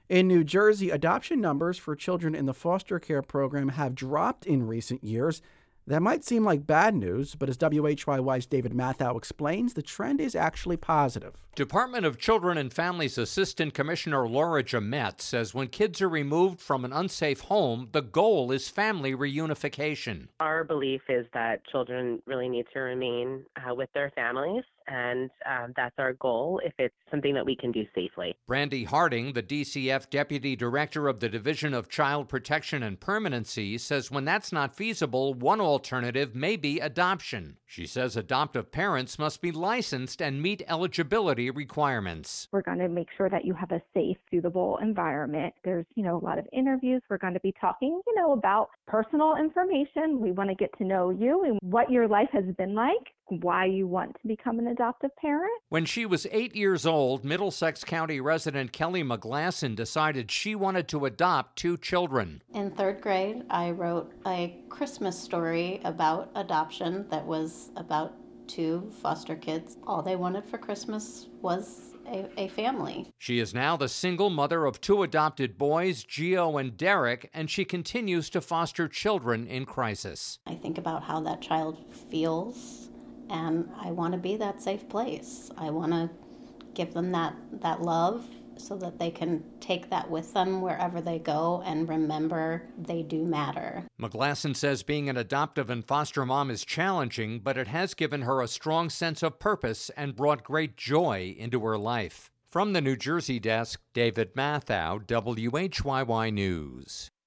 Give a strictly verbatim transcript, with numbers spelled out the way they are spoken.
In New Jersey, adoption numbers for children in the foster care program have dropped in recent years. That might seem like bad news, but as W H Y Y's David Mathau explains, the trend is actually positive. Department of Children and Families Assistant Commissioner Laura Jamet says when kids are removed from an unsafe home, the goal is family reunification. Our belief is that children really need to remain uh, with their families, and um, that's our goal if it's something that we can do safely. Brandy Harding, the D C F Deputy Director of the Division of Child Protection and Permanency, says when that's not feasible, one alternative may be adoption. She says adoptive parents must be licensed and meet eligibility requirements. We're going to make sure that you have a safe, suitable environment. There's, you know, a lot of interviews. We're going to be talking, you know, about personal information. We want to get to know you and what your life has been like, why you want to become an adoptive parent. When she was eight years old, Middlesex County resident Kelly McGlasson decided she wanted to adopt two children. In third grade, I wrote a Christmas story about adoption that was about two foster kids. All they wanted for Christmas was a, a family. She is now the single mother of two adopted boys, Gio and Derek, and she continues to foster children in crisis. I think about how that child feels, and I want to be that safe place. I want to give them that, that love so that they can take that with them wherever they go and remember they do matter. McGlasson says being an adoptive and foster mom is challenging, but it has given her a strong sense of purpose and brought great joy into her life. From the New Jersey desk, David Mathau, W H Y Y News.